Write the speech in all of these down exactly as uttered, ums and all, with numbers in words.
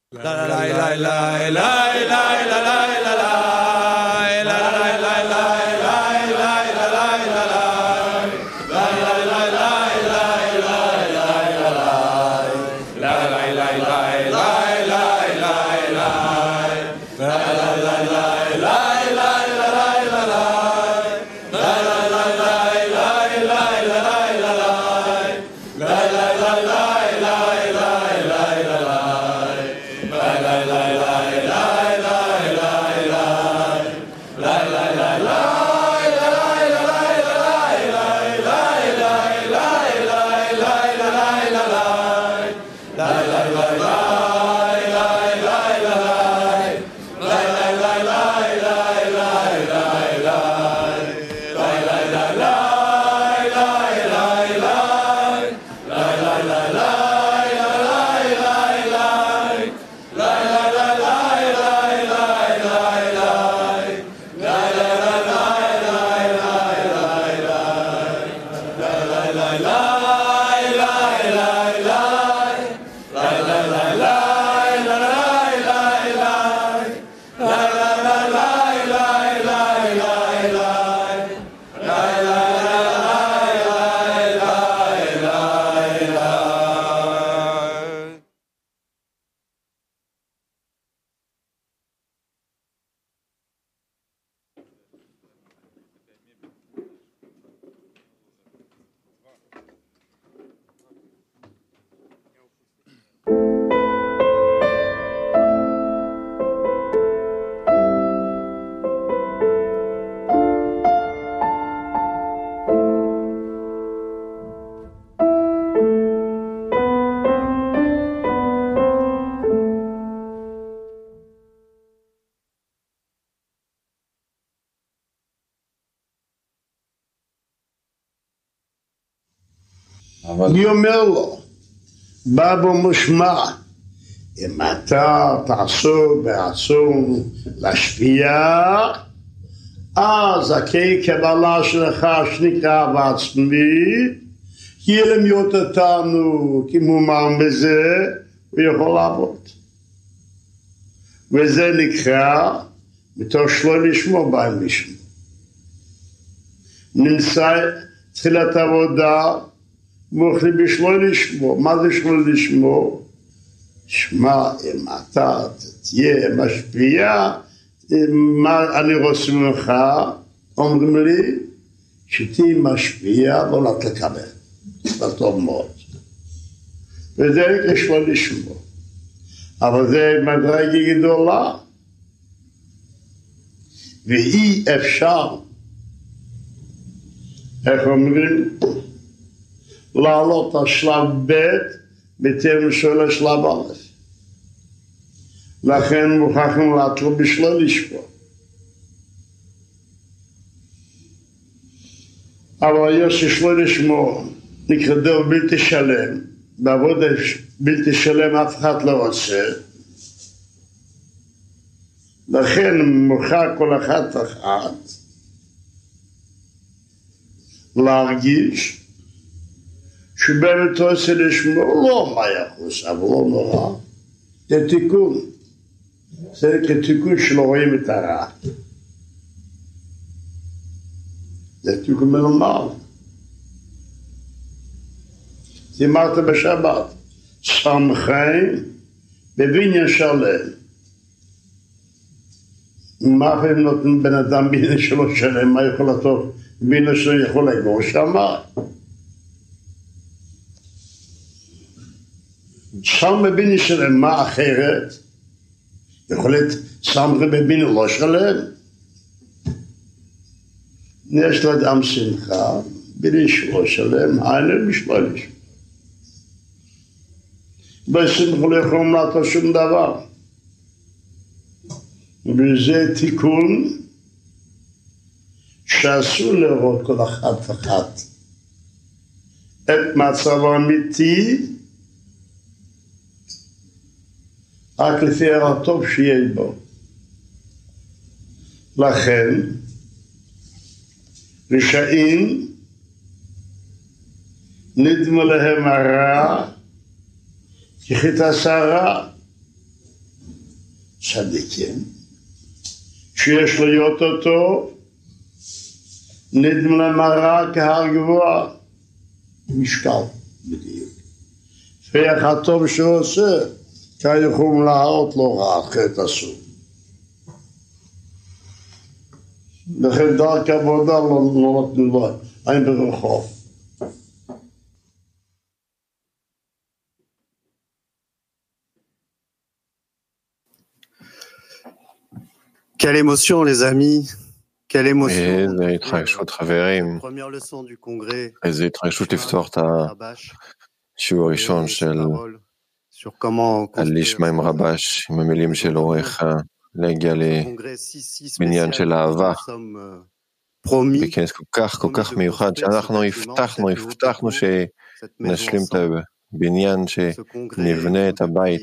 אני אומר לו, בא בו משמע, אם אתה תעשו ברצון להשפיע, אז הכי קבלה שלך שנקרא בעצמי, ילמיות אותנו כמומן בזה, ויכול לעבוד. וזה נקרא, מתוך שלא לשמוע בהם לשמוע. נמצא תחילת עבודה, מוכלי בשלו לשמוע. מה זה שלו לשמוע? שמע, אם אתה תהיה משפיע, מה אני רוצה ממך? אומרים לי, שתהיה משפיע, לא לא תקבל. זה טוב מאוד. וזה כשלו לשמוע. אבל זה מדרגה גדולה. ואי אפשר, איך אומרים? לעלות על שלב ב' בטרם של השלב א'. לכן מוכרחים להתחיל בשלו לשמוע. אבל יש שלו לשמוע, נקרא דור בלתי שלם, בעבודה בלתי שלם אף אחד לא רוצה. לכן מוכרח כל אחת אחת להרגיש שבאמת רוצה לשמוע, לא מה יחוס, אבל לא נורא. זה תיקון. זה כתיקון שלא רואים את הרע. זה תיקון מנומל. זה אמרת בשבת, סמכם בבניין שלם. מה הם נותנים בן אדם בניין שלו שלם, מה יכול לטוב? בניין שלו יכול לגור שמה. שם בבניין שלם, מה אחרת? יכול להיות סמכם בבניין לא שלם. יש לאדם שמחה, בניין שלו שלם, היינו בשלו לשם. בשמחה לא יכולים לעשות שום דבר. וזה תיקון שאסור לראות כל אחת אחת את מצב האמיתי רק לפי הטוב שיהיה בו. לכן רשעים נדמה להם הרע כחית השרה, צדיקים, שיש להיות אותו, נדמה למראה כהר גבוה, משקל בדיוק. פייח הטוב שהוא עושה, כיכום להראות לו רע, חטא עשו. לכן דרך עבודה לא נותנו לו, אין ברחוב. Quelle émotion, les amis. Quelle émotion. איזה התרגשות חברים, איזה התרגשות לפתוח את השיעור הראשון של על לשמה עם רבש, עם המילים שלו, איך להגיע לבניין של אהבה, בכנס כל כך כל כך מיוחד, שאנחנו הבטחנו, הבטחנו שנשלים את הבניין, שנבנה את הבית,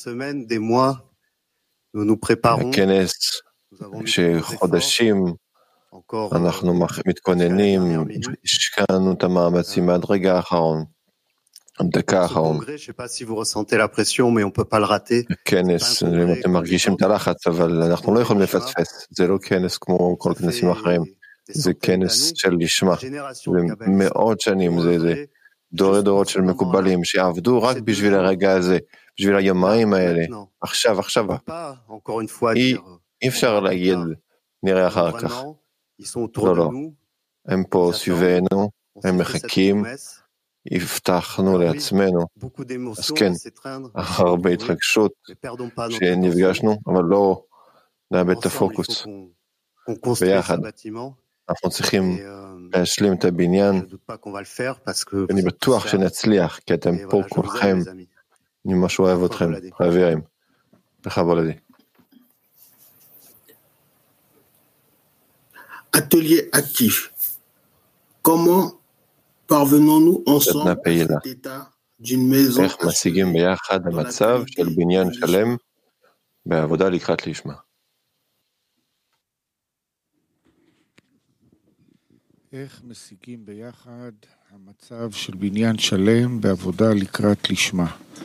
הכנס שחודשים אנחנו מתכוננים, השקענו את המאמצים עד רגע האחרון, דקה האחרון. כנס, אתם מרגישים את הלחץ, אבל אנחנו לא יכולים לפספס, זה לא כנס כמו כל כנסים אחרים, זה כנס של לשמה, ומאות שנים, זה דורי דורות של מקובלים, שעבדו רק בשביל הרגע הזה, בשביל היומיים האלה, עכשיו, עכשיו, אי אפשר להגיד, נראה אחר כך. לא, לא. הם פה סביבנו, הם מחכים, הבטחנו לעצמנו. אז כן, הרבה התרגשות שנפגשנו, אבל לא נאבד את הפוקוס. ביחד. אנחנו צריכים להשלים את הבניין, ואני בטוח שנצליח, כי אתם פה כולכם, אני ממש אוהב אתכם, חברים. בכבוד לדי. Atelier actif. Comment parvenons-nous ensemble à cet état d'une maison? איך משיגים ביחד המצב של בניין שלם בעבודה לקראת לשמה? איך משיגים ביחד המצב של בניין שלם בעבודה לקראת לשמה?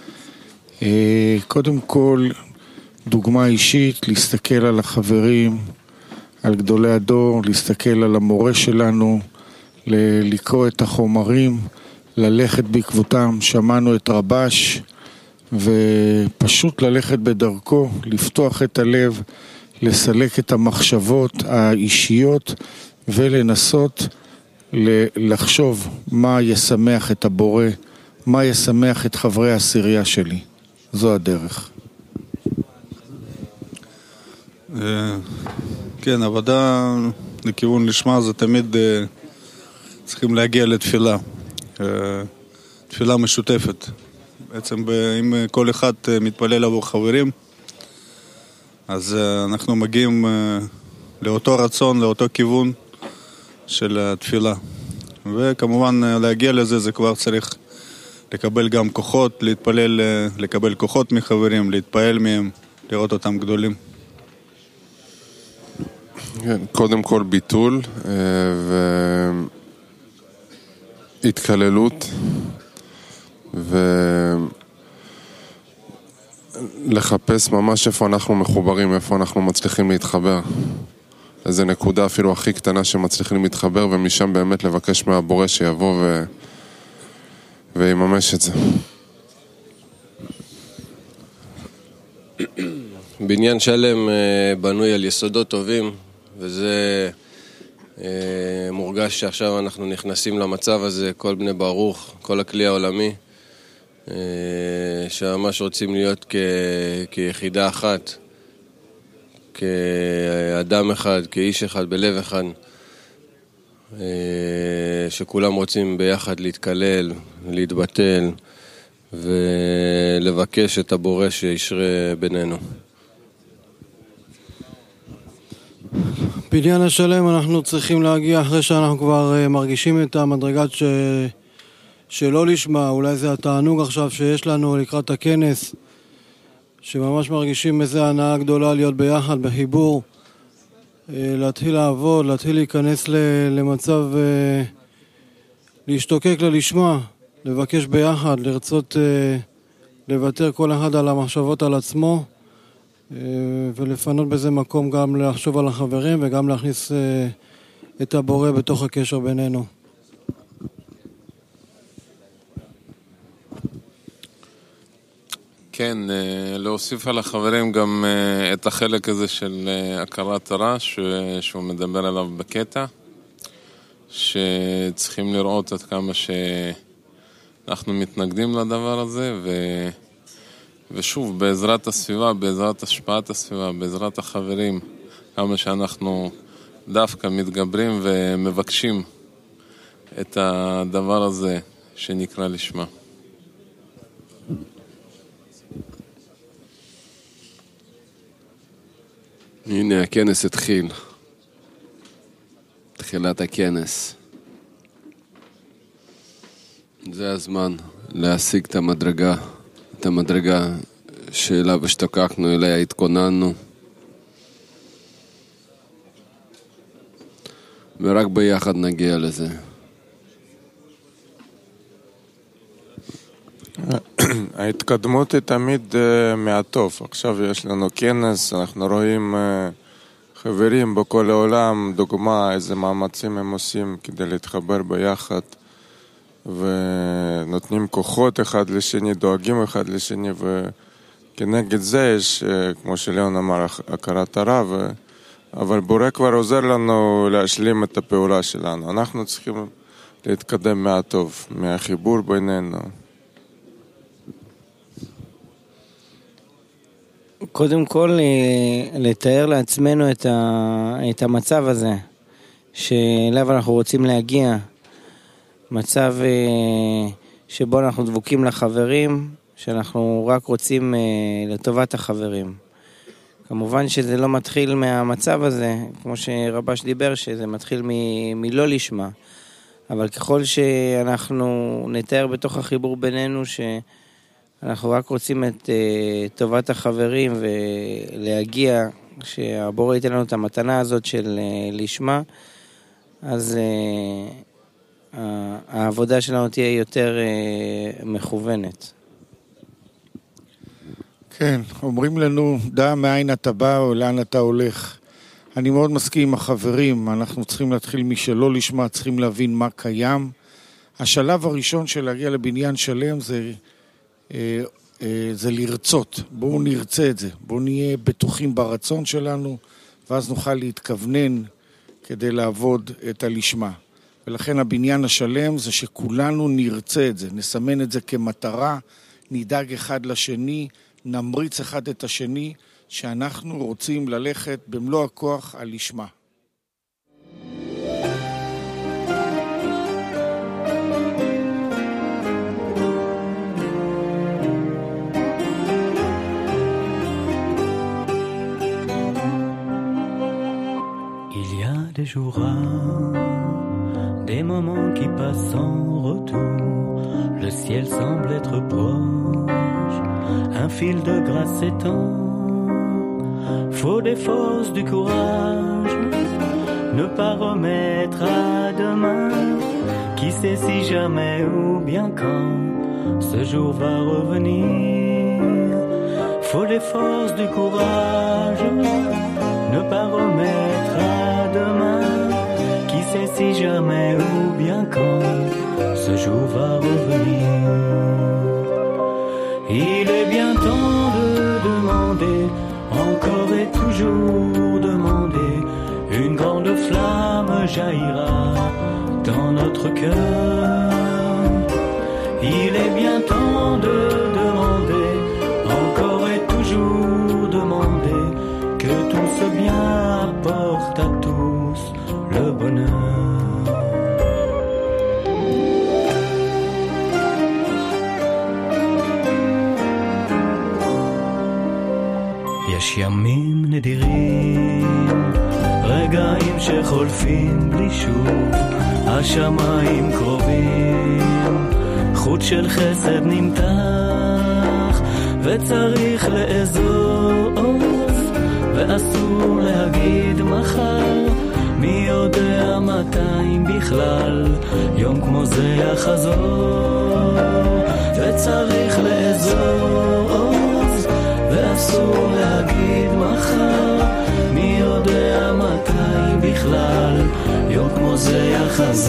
קודם כל, דוגמה אישית, להסתכל על החברים, על גדולי הדור, להסתכל על המורה שלנו, לקרוא את החומרים, ללכת בעקבותם. שמענו את רבש, ופשוט ללכת בדרכו, לפתוח את הלב, לסלק את המחשבות האישיות, ולנסות לחשוב מה ישמח את הבורא, מה ישמח את חברי העשירייה שלי. זו הדרך. כן, עבודה לכיוון לשמה זה תמיד צריכים להגיע לתפילה, תפילה משותפת. בעצם אם כל אחד מתפלל עבור חברים, אז אנחנו מגיעים לאותו רצון, לאותו כיוון של התפילה. וכמובן להגיע לזה זה כבר צריך לקבל גם כוחות, להתפלל, לקבל כוחות מחברים, להתפעל מהם, לראות אותם גדולים. כן, קודם כל ביטול והתקללות ולחפש ממש איפה אנחנו מחוברים, איפה אנחנו מצליחים להתחבר, איזה נקודה אפילו הכי קטנה שמצליחים להתחבר, ומשם באמת לבקש מהבורא שיבוא ו... ויממש את זה. בניין שלם בנוי על יסודות טובים, וזה מורגש שעכשיו אנחנו נכנסים למצב הזה, כל בני ברוך, כל הכלי העולמי, שממש רוצים להיות כ... כיחידה אחת, כאדם אחד, כאיש אחד, בלב אחד, שכולם רוצים ביחד להתקלל, להתבטל, ולבקש את הבורא שישרה בינינו. בניין השלם אנחנו צריכים להגיע אחרי שאנחנו כבר מרגישים את המדרגת ש... שלא לשמה, אולי זה התענוג עכשיו שיש לנו לקראת הכנס, שממש מרגישים איזה הנאה גדולה להיות ביחד, בחיבור, להתחיל לעבוד, להתחיל להיכנס למצב, להשתוקק ללשמה, לבקש ביחד, לרצות לוותר כל אחד על המחשבות על עצמו, ולפנות בזה מקום גם לחשוב על החברים וגם להכניס את הבורא בתוך הקשר בינינו. כן, להוסיף על החברים גם את החלק הזה של הכרת הרע שהוא מדבר עליו בקטע, שצריכים לראות עד כמה שאנחנו מתנגדים לדבר הזה, ו... ושוב, בעזרת הסביבה, בעזרת השפעת הסביבה, בעזרת החברים, כמה שאנחנו דווקא מתגברים ומבקשים את הדבר הזה שנקרא לשמה. הנה הכנס התחיל, תחילת הכנס. זה הזמן להשיג את המדרגה, את המדרגה שאליו השתוקקנו, אליה התכוננו. ורק ביחד נגיע לזה. ההתקדמות היא תמיד מהטוב. עכשיו יש לנו כנס, אנחנו רואים חברים בכל העולם, דוגמה איזה מאמצים הם עושים כדי להתחבר ביחד, ונותנים כוחות אחד לשני, דואגים אחד לשני, וכנגד זה יש, כמו שליאון אמר, הכרת הרע, ו... אבל בורא כבר עוזר לנו להשלים את הפעולה שלנו. אנחנו צריכים להתקדם מהטוב, מהחיבור בינינו. קודם כל, לתאר לעצמנו את, ה... את המצב הזה, שאליו אנחנו רוצים להגיע, מצב שבו אנחנו דבוקים לחברים, שאנחנו רק רוצים לטובת החברים. כמובן שזה לא מתחיל מהמצב הזה, כמו שרבש דיבר, שזה מתחיל מ- מלא לשמה. אבל ככל שאנחנו נתאר בתוך החיבור בינינו, שאנחנו רק רוצים את uh, טובת החברים, ולהגיע, שהבורא ייתן לנו את המתנה הזאת של uh, לשמה, אז uh, העבודה שלנו תהיה יותר uh, מכוונת. כן, אומרים לנו, דע מאין אתה בא או לאן אתה הולך. אני מאוד מסכים עם החברים, אנחנו צריכים להתחיל משלא לשמה, צריכים להבין מה קיים. השלב הראשון של להגיע לבניין שלם זה, אה, אה, זה לרצות. בואו נרצה את זה, בואו נהיה בטוחים ברצון שלנו, ואז נוכל להתכוונן כדי לעבוד את הלשמה. ולכן הבניין השלם זה שכולנו נרצה את זה, נסמן את זה כמטרה, נדאג אחד לשני, נמריץ אחד את השני, שאנחנו רוצים ללכת במלוא הכוח על לשמה. Il y a des jours rares, des moments qui passent sans retour, le ciel semble être proche, un fil de grâce s'étend, faut des forces, du courage, ne pas remettre à demain, qui sait si jamais ou bien quand ce jour va revenir. Faut des forces, du courage, ne pas remettre à demain, qui sait si jamais ou bien quand ce jour va revenir. Il est bien temps de demander, encore et toujours demander, une grande flamme jaillira dans notre cœur. Il est bien temps de demander, encore et toujours demander, que tout ce bien apporte à tous le bonheur. יש ימים נדירים, רגעים שחולפים בלי שוב, השמיים קרובים, חוט של חסד נמתח, וצריך לאזוז, ואסור להגיד מחר, מי יודע מתי בכלל, יום כמו זה יחזור, וצריך לאזוז, ואסור להגיד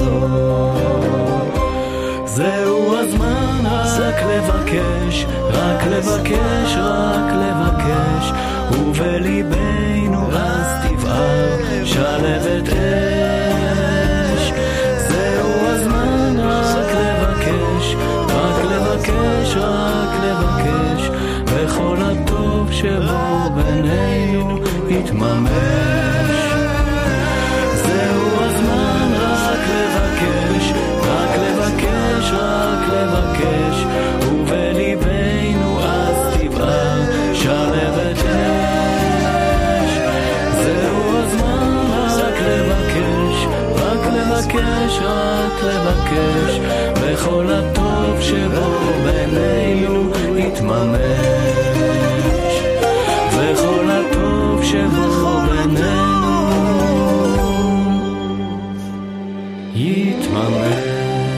זהו הזמן רק לבקש, רק לבקש, רק לבקש, ובליבנו אז תבער שלבת אש. זהו הזמן רק לבקש, רק לבקש, רק לבקש, וכל הטוב שבו בינינו יתממש. זהו הזמן רק לבקש, רק לבקש, רק לבקש, ובליבנו אז תבער שלבת אש. זהו הזמן רק לבקש, רק לבקש, רק לבקש, וכל הטוב שבו בינינו יתממש. וכל הטוב שבו בינינו יתממש.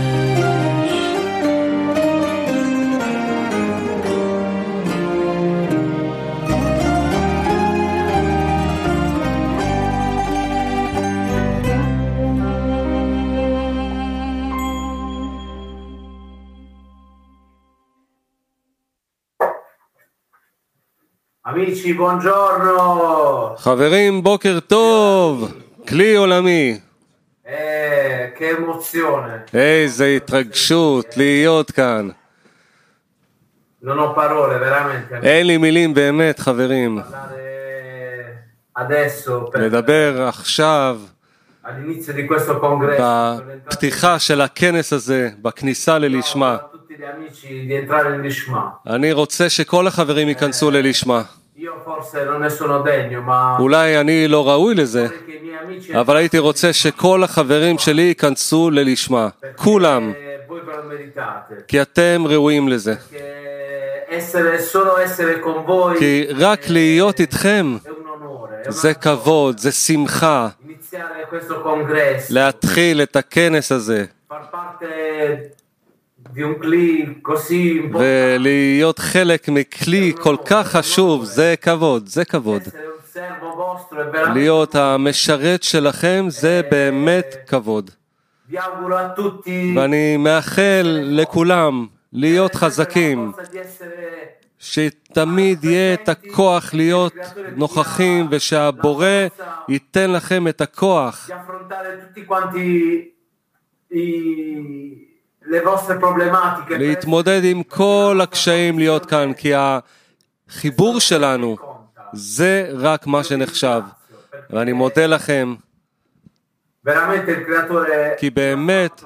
Amici, buongiorno. חברים, בוקר טוב. כלי עולמי. Eh, che emozione. איזה התרגשות להיות כאן. Non ho parole, veramente. אין לי מילים באמת, חברים. Adesso per לדבר עכשיו all'inizio di questo congresso בפתיחה של הכנס הזה, בכניסה ללשמה. tutti gli amici di entrare in Lishma. אני רוצה שכל החברים ייכנסו ללשמה. Io forse non ne sono degno, ma אולי אני לא ראוי לזה, אבל הייתי רוצה שכל החברים שלי ייכנסו ללשמה. כולם. voi però meritate. כי אתם ראויים לזה. Essere solo essere con voi כי רק להיות איתכם זה כבוד, זה שמחה. iniziare questo congresso. להתחיל את הכנס הזה. Far parte di un cli così importante. ולהיות חלק מכלי כל כך חשוב, זה כבוד, זה כבוד. להיות המשרת שלכם זה באמת כבוד. ואני מאחל לכולם להיות חזקים, שתמיד יהיה את הכוח להיות נוכחים, ושהבורא ייתן לכם את הכוח להתמודד עם כל הקשיים, להיות כאן, כי החיבור שלנו זה רק מה שנחשב. ואני מודה לכם, כי באמת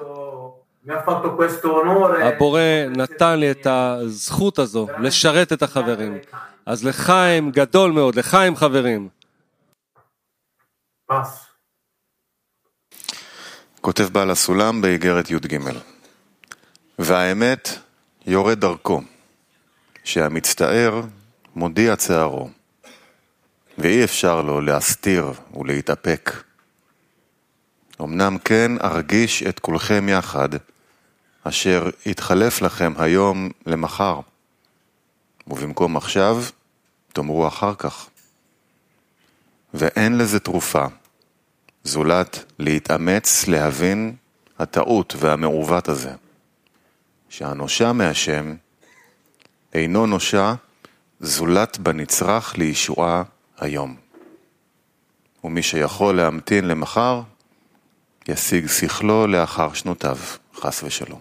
הבורא נתן לי את הזכות הזו לשרת את החברים. אז לחיים גדול מאוד, לחיים חברים. כותב בעל הסולם באיגרת י' ג' והאמת יורד דרכו, שהמצטער מודיע צערו, ואי אפשר לו להסתיר ולהתאפק. אמנם כן ארגיש את כולכם יחד, אשר יתחלף לכם היום למחר, ובמקום עכשיו תאמרו אחר כך. ואין לזה תרופה, זולת להתאמץ להבין הטעות והמעוות הזה, שהנושע מהשם אינו נושע זולת בנצרך לישועה היום. ומי שיכול להמתין למחר, ישיג שכלו לאחר שנותיו, חס ושלום.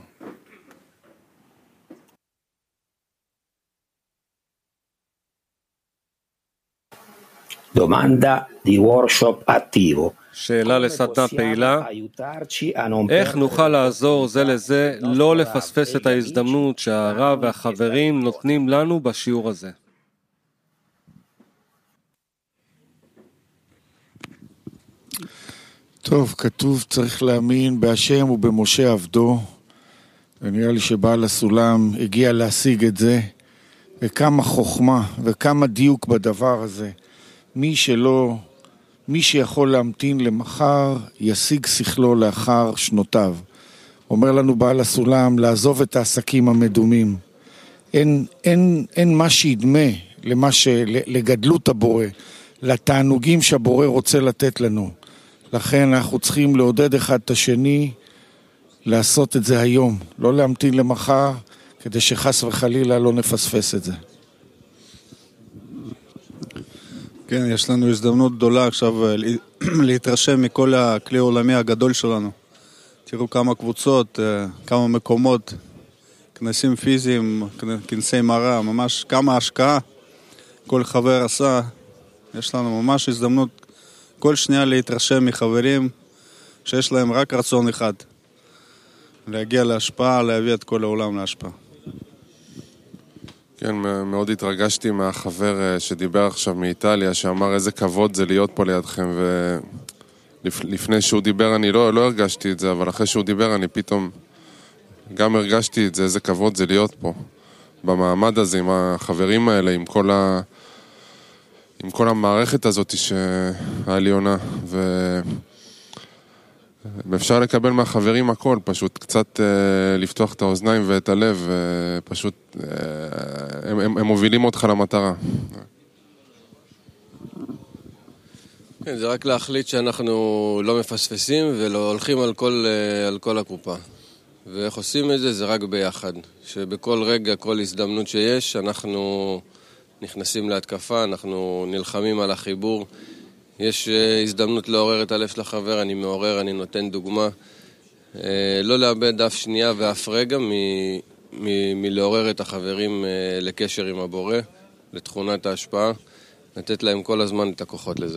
Domanda di workshop attivo. שאלה לסדנה פעילה, איך נוכל לעזור זה לזה לא לפספס את ההזדמנות שהרב והחברים נותנים לנו בשיעור הזה? טוב, כתוב צריך להאמין בהשם ובמשה עבדו, ונראה לי שבעל הסולם הגיע להשיג את זה, וכמה חוכמה וכמה דיוק בדבר הזה. מי שלא, מי שיכול להמתין למחר, ישיג שכלו לאחר שנותיו. אומר לנו בעל הסולם לעזוב את העסקים המדומים. אין, אין, אין מה שידמה למה שלגדלות הבורא, לתענוגים שהבורא רוצה לתת לנו. לכן אנחנו צריכים לעודד אחד את השני, לעשות את זה היום, לא להמתין למחר, כדי שחס וחלילה לא נפספס את זה. כן, יש לנו הזדמנות גדולה עכשיו להתרשם מכל הכלי העולמי הגדול שלנו. תראו כמה קבוצות, כמה מקומות, כנסים פיזיים, כנסי מראה, ממש כמה השקעה כל חבר עשה. יש לנו ממש הזדמנות כל שנייה להתרשם מחברים שיש להם רק רצון אחד, להגיע להשפעה, להביא את כל העולם להשפעה. כן, מאוד התרגשתי מהחבר שדיבר עכשיו מאיטליה, שאמר איזה כבוד זה להיות פה לידכם, ולפני שהוא דיבר אני לא, לא הרגשתי את זה, אבל אחרי שהוא דיבר אני פתאום גם הרגשתי את זה, איזה כבוד זה להיות פה, במעמד הזה, עם החברים האלה, עם כל, ה... עם כל המערכת הזאת שהעליונה, ו... אפשר לקבל מהחברים הכל, פשוט קצת אה, לפתוח את האוזניים ואת הלב, אה, פשוט אה, הם, הם, הם מובילים אותך למטרה. כן, זה רק להחליט שאנחנו לא מפספסים ולא הולכים על כל, על כל הקופה. ואיך עושים את זה? זה רק ביחד. שבכל רגע, כל הזדמנות שיש, אנחנו נכנסים להתקפה, אנחנו נלחמים על החיבור. יש הזדמנות לעורר את הלב של החבר, אני מעורר, אני נותן דוגמה. לא לאבד אף שנייה ואף רגע מ, מ, מלעורר את החברים לקשר עם הבורא, לתכונת ההשפעה, לתת להם כל הזמן את הכוחות לזה.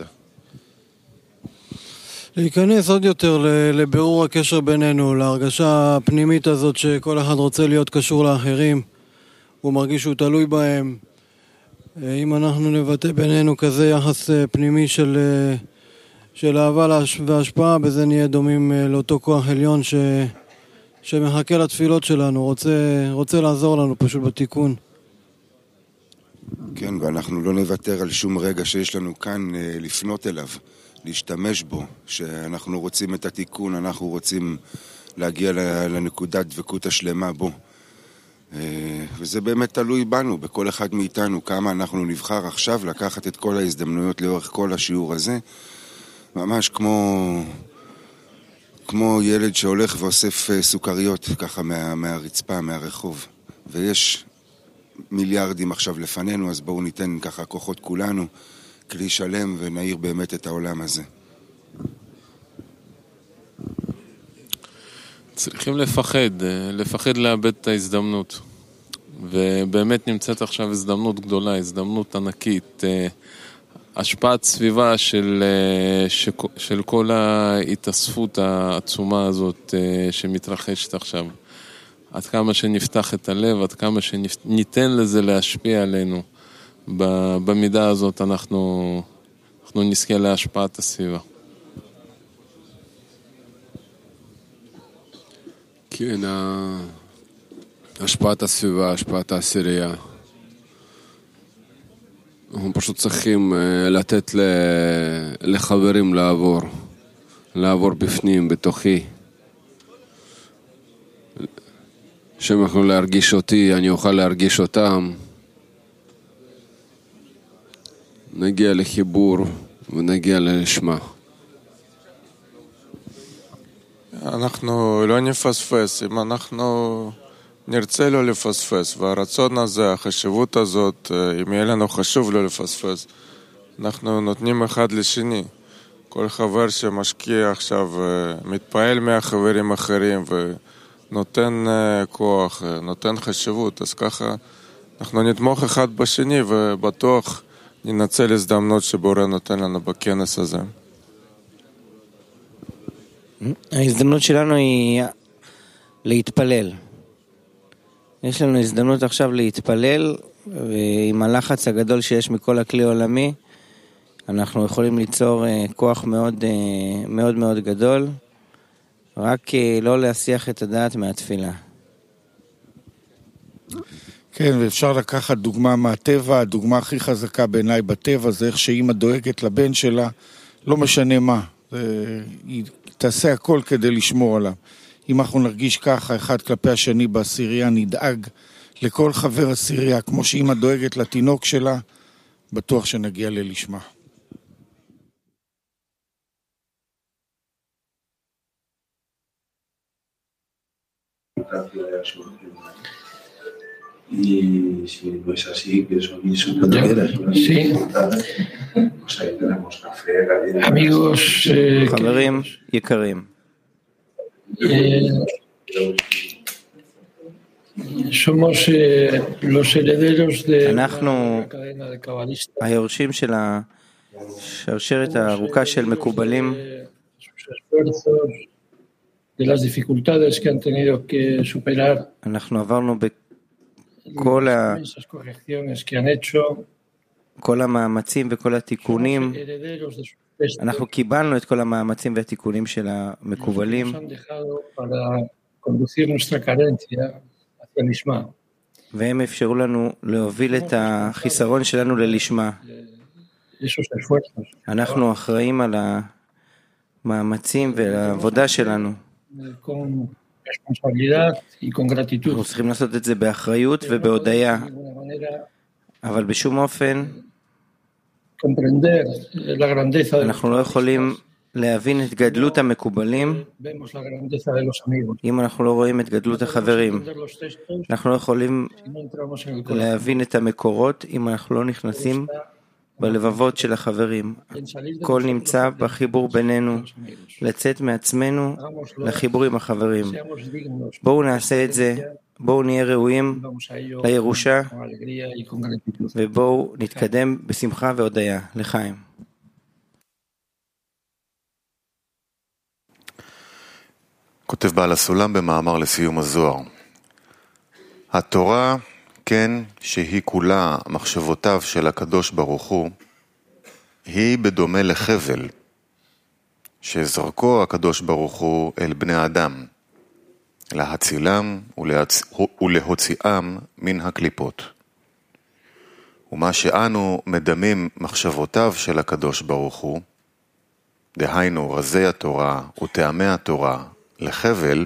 להיכנס עוד יותר לבירור הקשר בינינו, להרגשה הפנימית הזאת שכל אחד רוצה להיות קשור לאחרים, הוא מרגיש שהוא תלוי בהם. אם אנחנו נבטא בינינו כזה יחס פנימי של, של אהבה והשפעה, בזה נהיה דומים לאותו כוח עליון ש, שמחכה לתפילות שלנו, רוצה, רוצה לעזור לנו פשוט בתיקון. כן, ואנחנו לא נוותר על שום רגע שיש לנו כאן לפנות אליו, להשתמש בו, שאנחנו רוצים את התיקון, אנחנו רוצים להגיע לנקודת דבקות השלמה בו. וזה באמת תלוי בנו, בכל אחד מאיתנו, כמה אנחנו נבחר עכשיו לקחת את כל ההזדמנויות לאורך כל השיעור הזה, ממש כמו, כמו ילד שהולך ואוסף סוכריות ככה מה, מהרצפה, מהרחוב. ויש מיליארדים עכשיו לפנינו, אז בואו ניתן ככה כוחות כולנו, כלי שלם ונעיר באמת את העולם הזה. צריכים לפחד, לפחד לאבד את ההזדמנות. ובאמת נמצאת עכשיו הזדמנות גדולה, הזדמנות ענקית, השפעת סביבה של, של כל ההתאספות העצומה הזאת שמתרחשת עכשיו. עד כמה שנפתח את הלב, עד כמה שניתן לזה להשפיע עלינו, במידה הזאת אנחנו, אנחנו נזכה להשפעת הסביבה. כן, השפעת הסביבה, השפעת העשירייה. אנחנו פשוט צריכים לתת לחברים לעבור, לעבור בפנים, בתוכי. שהם יוכלו להרגיש אותי, אני אוכל להרגיש אותם. נגיע לחיבור ונגיע לנשמה. אנחנו לא נפספס, אם אנחנו נרצה לא לפספס, והרצון הזה, החשיבות הזאת, אם יהיה לנו חשוב לא לפספס, אנחנו נותנים אחד לשני. כל חבר שמשקיע עכשיו, מתפעל מהחברים אחרים ונותן כוח, נותן חשיבות, אז ככה אנחנו נתמוך אחד בשני ובטוח ננצל הזדמנות שבורא נותן לנו בכנס הזה. ההזדמנות שלנו היא להתפלל. יש לנו הזדמנות עכשיו להתפלל, ועם הלחץ הגדול שיש מכל הכלי העולמי, אנחנו יכולים ליצור כוח מאוד מאוד מאוד גדול, רק לא להסיח את הדעת מהתפילה. כן, ואפשר לקחת דוגמה מהטבע, הדוגמה הכי חזקה בעיניי בטבע, זה איך שאמא דואגת לבן שלה, לא משנה מה. היא תעשה הכל כדי לשמור עליו. אם אנחנו נרגיש ככה, אחד כלפי השני בעשירייה, נדאג לכל חבר עשירייה, כמו שאמא דואגת לתינוק שלה, בטוח שנגיע ללשמה. importancia de la solución. Y si no es así, que son insuficientes, sí. Pues ahí tenemos café, galletas. Amigos, eh, חברים יקרים, eh, somos eh, los herederos de la cadena de cabalistas. היורשים של השרשרת הארוכה של מקובלים, de las dificultades que han tenido que superar, אנחנו עברנו בכל ה... correcciones que han hecho, כל המאמצים וכל התיקונים, אנחנו קיבלנו את כל המאמצים והתיקונים של המקובלים, והם אפשרו לנו להוביל את החיסרון שלנו ללשמה. אנחנו אחראים על המאמצים והעבודה שלנו. אנחנו צריכים לעשות את זה באחריות ובהודיה, אבל בשום אופן אנחנו לא יכולים להבין את גדלות המקובלים אם אנחנו לא רואים את גדלות החברים. אנחנו לא יכולים להבין את המקורות אם אנחנו לא נכנסים בלבבות של החברים. הכל נמצא בחיבור בינינו, לצאת מעצמנו לחיבור עם החברים. בואו נעשה את זה, בואו נהיה ראויים לירושה, ובואו נתקדם בשמחה והודיה. לחיים. כותב בעל הסולם במאמר לסיום הזוהר. התורה, כן, שהיא כולה מחשבותיו של הקדוש ברוך הוא, היא בדומה לחבל, שזרקו הקדוש ברוך הוא אל בני אדם, להצילם ולהצ... ולהוציאם מן הקליפות. ומה שאנו מדמים מחשבותיו של הקדוש ברוך הוא, דהיינו רזי התורה וטעמי התורה לחבל,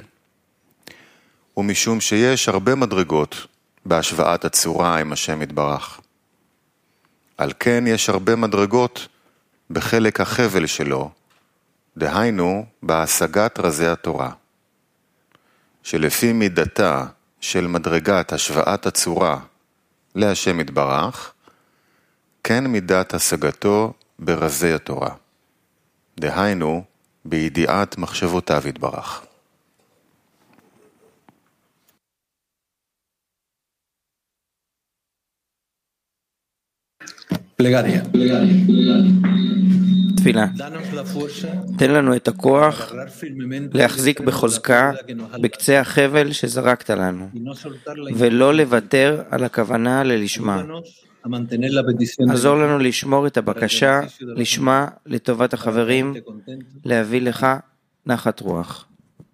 ומשום שיש הרבה מדרגות בהשוואת הצורה עם השם יתברך. על כן יש הרבה מדרגות בחלק החבל שלו, דהיינו בהשגת רזי התורה, שלפי מידתה של מדרגת השוואת הצורה להשם יתברך, כן מידת השגתו ברזי התורה, דהיינו בידיעת מחשבותיו יתברך. פלגריה. תפילה. תן לנו את הכוח להחזיק בחוזקה בקצה החבל שזרקת לנו, ולא לוותר על הכוונה ללשמה. עזור לנו לשמור את הבקשה לשמה לטובת החברים, להביא לך נחת רוח.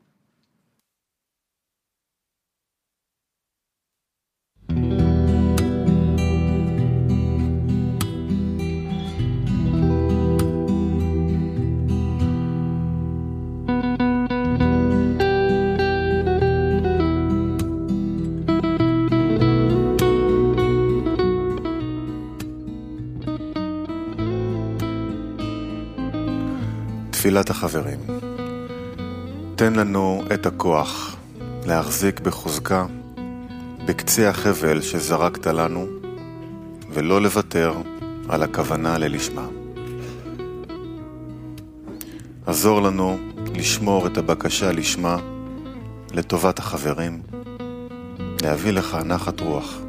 תפילת החברים. תן לנו את הכוח להחזיק בחוזקה בקצה החבל שזרקת לנו, ולא לוותר על הכוונה ללשמה. עזור לנו לשמור את הבקשה לשמה לטובת החברים, להביא לך נחת רוח.